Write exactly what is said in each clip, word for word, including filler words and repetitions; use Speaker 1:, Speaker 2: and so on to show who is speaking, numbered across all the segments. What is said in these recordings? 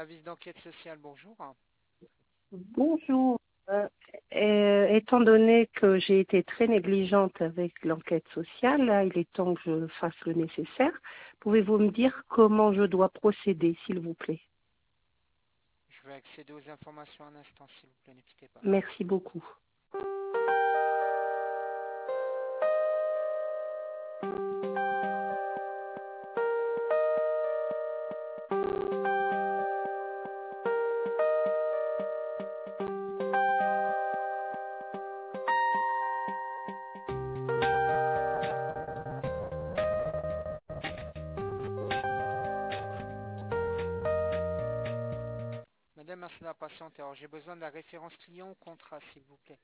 Speaker 1: service d'enquête sociale, bonjour.
Speaker 2: Bonjour. Euh, euh, étant donné que j'ai été très négligente avec l'enquête sociale, là, il est temps que je fasse le nécessaire. Pouvez-vous me dire comment je dois procéder, s'il vous plaît?
Speaker 1: Je vais accéder aux informations un instant, s'il vous plaît, ne quittez pas.
Speaker 2: Merci beaucoup.
Speaker 1: Madame, merci de la patiente. Alors, j'ai besoin de la référence client au contrat, s'il vous plaît.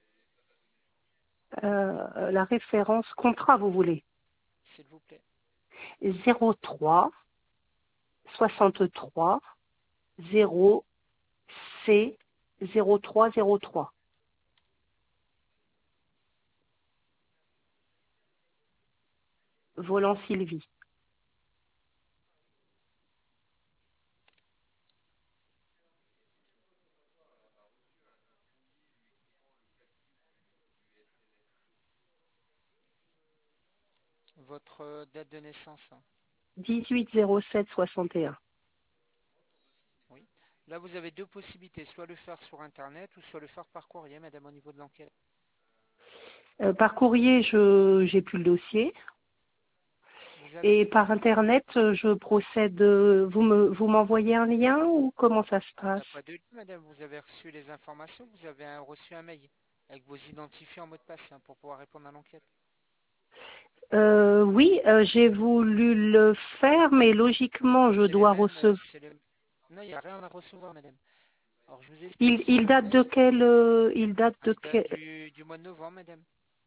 Speaker 2: Euh, la référence contrat, vous voulez?
Speaker 1: S'il vous plaît.
Speaker 2: zéro trois soixante-trois zéro C zéro trois zéro trois. Volant Sylvie.
Speaker 1: Votre euh, date de naissance, hein.
Speaker 2: dix-huit zéro sept soixante et un.
Speaker 1: Oui. Là, vous avez deux possibilités, soit le faire sur Internet ou soit le faire par courrier, madame, au niveau de l'enquête.
Speaker 2: Euh, par courrier, je j'ai plus le dossier.
Speaker 1: Vous avez
Speaker 2: Et
Speaker 1: de quoi
Speaker 2: par
Speaker 1: noter?
Speaker 2: Internet, je procède, euh, vous me, vous m'envoyez un lien ou comment ça se
Speaker 1: Il n'y
Speaker 2: passe?
Speaker 1: a pas de lien, madame. Vous avez reçu les informations, vous avez un- reçu un mail avec vos identifiants en mot de passe, hein, pour pouvoir répondre à l'enquête.
Speaker 2: Euh, oui, euh, j'ai voulu le faire, mais logiquement, je
Speaker 1: C'est les
Speaker 2: dois
Speaker 1: mêmes, euh,
Speaker 2: recevoir.
Speaker 1: c'est les... Non, il n'y a rien à recevoir, madame. Alors, je vous explique,
Speaker 2: Il,
Speaker 1: sur
Speaker 2: il
Speaker 1: le
Speaker 2: date de
Speaker 1: mail,
Speaker 2: quel, euh, il date
Speaker 1: ah,
Speaker 2: de
Speaker 1: il date
Speaker 2: quel,
Speaker 1: du, du mois de novembre, madame.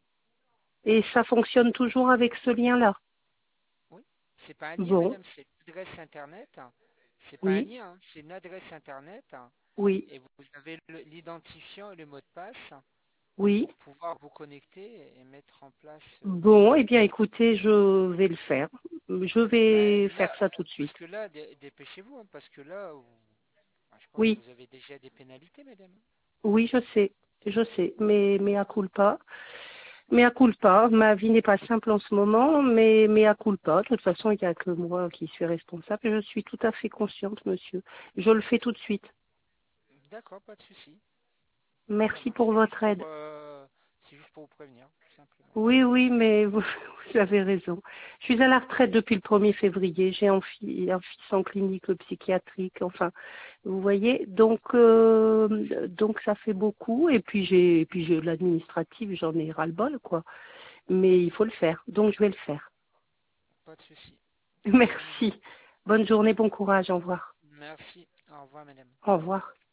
Speaker 2: et ça fonctionne toujours avec ce lien-là?
Speaker 1: Oui, c'est pas un lien,
Speaker 2: Bon,
Speaker 1: madame, c'est une adresse internet. C'est pas un
Speaker 2: oui,
Speaker 1: lien, hein, c'est une adresse internet.
Speaker 2: oui,
Speaker 1: Et vous avez le- l'identifiant et le mot de passe
Speaker 2: oui.
Speaker 1: pour pouvoir vous connecter et mettre en place. euh,
Speaker 2: Bon, eh bien, écoutez, je vais le faire. Je
Speaker 1: ben,
Speaker 2: vais faire
Speaker 1: là,
Speaker 2: ça tout de
Speaker 1: parce
Speaker 2: suite.
Speaker 1: que là, dé- dépêchez-vous, hein, parce que là, vous- je pense que
Speaker 2: Oui,
Speaker 1: vous avez déjà des pénalités, madame.
Speaker 2: oui, je sais, je sais, mais, mais à culpa. Mea culpa, ma vie n'est pas simple en ce moment, mais mea culpa, de toute façon, il n'y a que moi qui suis responsable et je suis tout à fait consciente, monsieur. Je le fais tout de suite.
Speaker 1: D'accord, pas de souci. Ça
Speaker 2: Merci
Speaker 1: marche.
Speaker 2: pour
Speaker 1: C'est juste
Speaker 2: votre
Speaker 1: pour,
Speaker 2: aide.
Speaker 1: euh, c'est juste pour vous prévenir, tout simplement.
Speaker 2: Oui, oui, mais vous, vous avez raison. Je suis à la retraite depuis le premier février. J'ai un, fi- un fils en clinique psychiatrique, enfin, vous voyez. Donc, euh, donc ça fait beaucoup. Et puis j'ai, et puis j'ai l'administratif, j'en ai ras-le-bol, quoi. Mais il faut le faire. Donc je vais le faire.
Speaker 1: Pas de souci. Bonne journée.
Speaker 2: Merci. Bonne journée, bon courage. Au revoir.
Speaker 1: Merci. Au revoir, madame.
Speaker 2: Au revoir.